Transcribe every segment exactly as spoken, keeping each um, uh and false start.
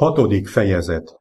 Hatodik fejezet.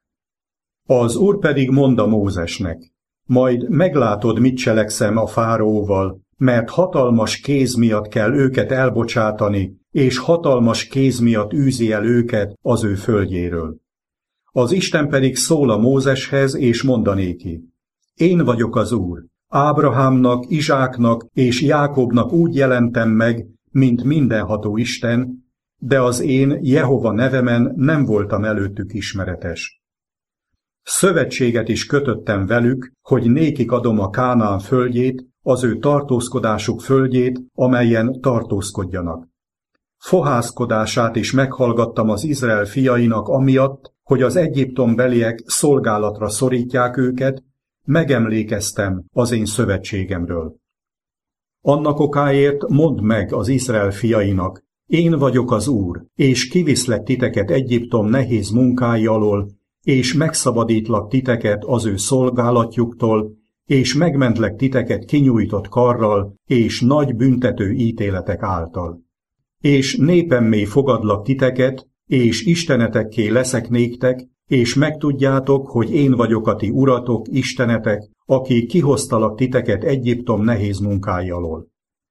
Az Úr pedig mondta Mózesnek: majd meglátod, mit cselekszem a fáraóval, mert hatalmas kéz miatt kell őket elbocsátani, és hatalmas kéz miatt űzi el őket az ő földjéről. Az Isten pedig szól a Mózeshez, és mondanéki: én vagyok az Úr, Ábrahámnak, Izsáknak és Jákobnak úgy jelentem meg, mint mindenható Isten, de az én Jehova nevemen nem voltam előttük ismeretes. Szövetséget is kötöttem velük, hogy nékik adom a Kánaán földjét, az ő tartózkodásuk földjét, amelyen tartózkodjanak. Fohászkodását is meghallgattam az Izrael fiainak amiatt, hogy az egyiptombeliek szolgálatra szorítják őket, megemlékeztem az én szövetségemről. Annak okáért mondd meg az Izrael fiainak: én vagyok az Úr, és kiviszlek titeket Egyiptom nehéz munkái alól, és megszabadítlak titeket az ő szolgálatjuktól, és megmentlek titeket kinyújtott karral, és nagy büntető ítéletek által. És népemmé fogadlak titeket, és istenetekké leszek néktek, és megtudjátok, hogy én vagyok a ti uratok, istenetek, aki kihoztalak titeket Egyiptom nehéz munkái alól.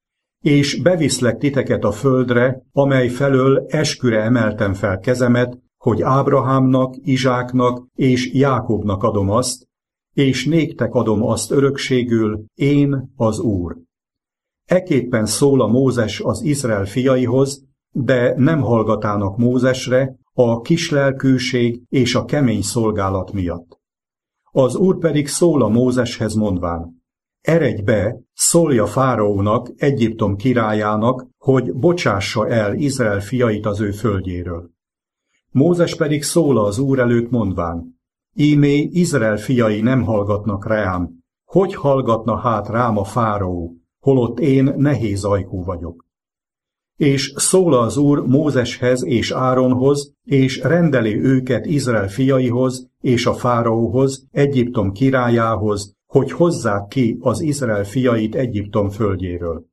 És beviszlek titeket a földre, amely felől esküre emeltem fel kezemet, hogy Ábrahámnak, Izsáknak és Jákobnak adom azt, és néktek adom azt örökségül, én az Úr. Ekképpen szól a Mózes az Izrael fiaihoz, de nem hallgatának Mózesre a kislelkűség és a kemény szolgálat miatt. Az Úr pedig szól a Mózeshez mondván: eredj be, szólj a fáraónak, Egyiptom királyának, hogy bocsássa el Izrael fiait az ő földjéről. Mózes pedig szól az Úr előtt mondván: ímé Izrael fiai nem hallgatnak rám, hogy hallgatna hát rám a fáraó, holott én nehéz ajkú vagyok. És szól az Úr Mózeshez és Áronhoz, és rendeli őket Izrael fiaihoz és a fáraóhoz, Egyiptom királyához, hogy hozzák ki az Izrael fiait Egyiptom földjéről.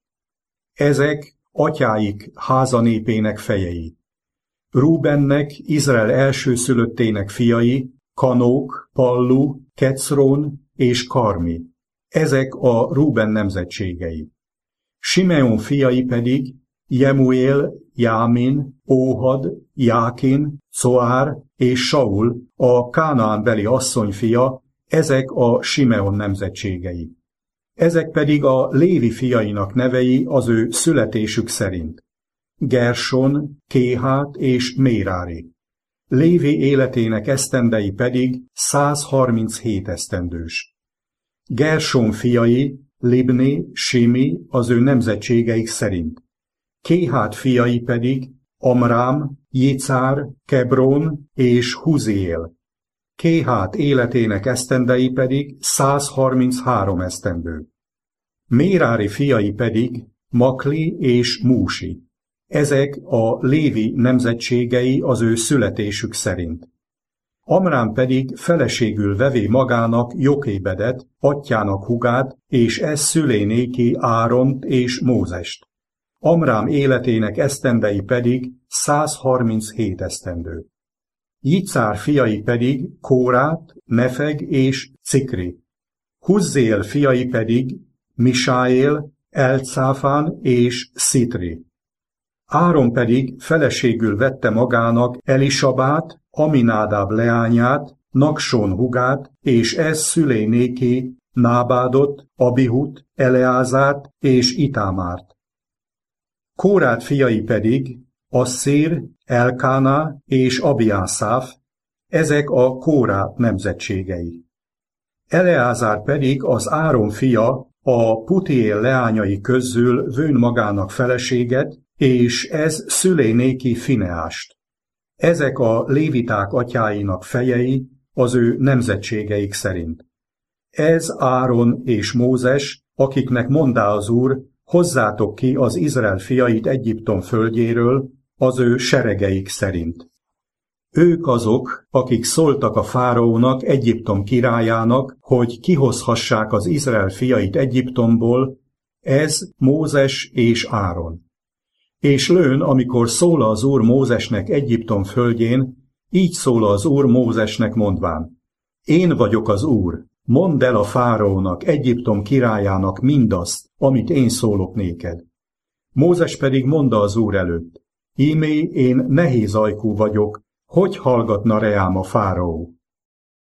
Ezek atyáik házanépének fejei. Rúbennek, Izrael elsőszülöttének fiai, Kanók, Pallu, Kecrón és Karmi. Ezek a Rúben nemzetségei. Simeon fiai pedig Jemuél, Jámin, Óhad, Jákin, Coár és Saul, a Kánaánbeli asszony fia, ezek a Simeon nemzetségei. Ezek pedig a Lévi fiainak nevei az ő születésük szerint: Gerson, Kéhát és Mérári. Lévi életének esztendei pedig százharminchét esztendős. Gerson fiai, Libni, Simi az ő nemzetségeik szerint. Kéhát fiai pedig Amrám, Jicár, Kebrón és Húziél. Kéhát életének esztendei pedig százharminchárom esztendő. Mérári fiai pedig Makli és Músi. Ezek a Lévi nemzetségei az ő születésük szerint. Amrám pedig feleségül vevé magának Jokébedet, atyjának hugát, és ez szülé néki Áront és Mózest. Amrám életének esztendei pedig százharminchét esztendő. Jicár fiai pedig Kórát, Nefeg és Cikri. Huzzél fiai pedig Misáél, Elcáfán és Szitri. Áron pedig feleségül vette magának Elisabát, Aminádáb leányát, Naksón hugát, és ez szülé néki Nábádot, Abihut, Eleázát és Itámárt. Kórát fiai pedig Asszír, Elkáná és Abiászáf, ezek a Kórát nemzetségei. Eleázár pedig az Áron fia, a Putiél leányai közül vőn magának feleséget, és ez szülé néki Fineást. Ezek a léviták atyáinak fejei az ő nemzetségeik szerint. Ez Áron és Mózes, akiknek mondá az Úr: hozzátok ki az Izrael fiait Egyiptom földjéről, az ő seregeik szerint. Ők azok, akik szóltak a fáraónak, Egyiptom királyának, hogy kihozhassák az Izrael fiait Egyiptomból, ez Mózes és Áron. És lőn, amikor szól az Úr Mózesnek Egyiptom földjén, Így szól az Úr Mózesnek mondván: Én vagyok az Úr, mondd el a fáraónak, Egyiptom királyának mindazt, amit én szólok néked. Mózes pedig mondta az Úr előtt: Ímé, én nehéz ajkú vagyok, hogy hallgatna reám a fáraó?